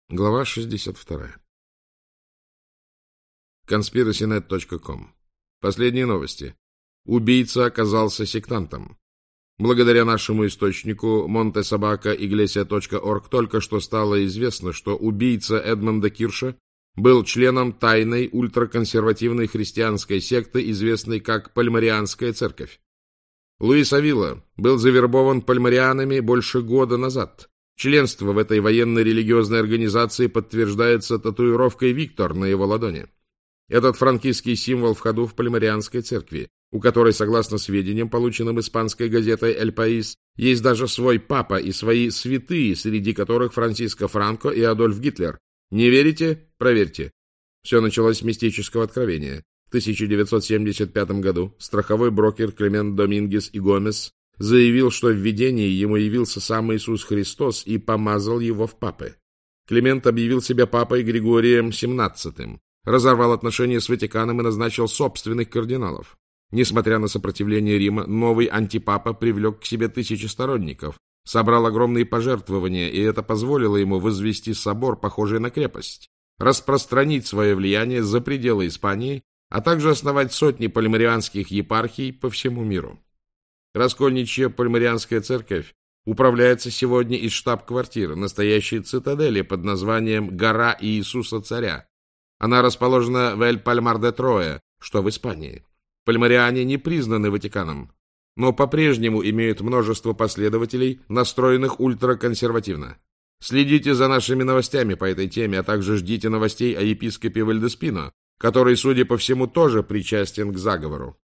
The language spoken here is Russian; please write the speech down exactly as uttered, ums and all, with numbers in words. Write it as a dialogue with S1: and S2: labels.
S1: Глава шестьдесят вторая. конспираси точка нет точка ком. Последние новости. Убийца оказался сектантом. Благодаря нашему источнику монтесобака иглесия точка орг только что стало известно, что убийца Эдмонда Кирша был членом тайной ультраконсервативной христианской секты, известной как Пальмарианская церковь. Луис Авила был завербован пальмарианами больше года назад. Членство в этой военно-религиозной организации подтверждается татуировкой «Виктор» на его ладони. Этот франкистский символ в ходу в Пальмарианской церкви, у которой, согласно сведениям, полученным испанской газетой «Эль Паис», есть даже свой папа и свои святые, среди которых Франсиско Франко и Адольф Гитлер. Не верите? Проверьте. Все началось с мистического откровения. В тысяча девятьсот семьдесят пятом году страховой брокер Климент Домингес и Гомес заявил, что в видении ему явился сам Иисус Христос и помазал его в папы. Климент объявил себя папой Григорием семнадцатым, разорвал отношения с Ватиканом и назначил собственных кардиналов. Несмотря на сопротивление Рима, новый антипапа привлек к себе тысячи сторонников, собрал огромные пожертвования, и это позволило ему возвести собор, похожий на крепость, распространить свое влияние за пределы Испании, а также основать сотни пальмарианских епархий по всему миру. Раскольничья Пальмарианская церковь управляется сегодня из штаб-квартиры, настоящей цитадели под названием «Гора Иисуса Царя». Она расположена в Эль-Пальмар-де-Троя, что в Испании. Пальмариане не признаны Ватиканом, но по-прежнему имеют множество последователей, настроенных ультраконсервативно. Следите за нашими новостями по этой теме, а также ждите новостей о епископе Вальдеспино, который, судя по всему, тоже причастен к заговору.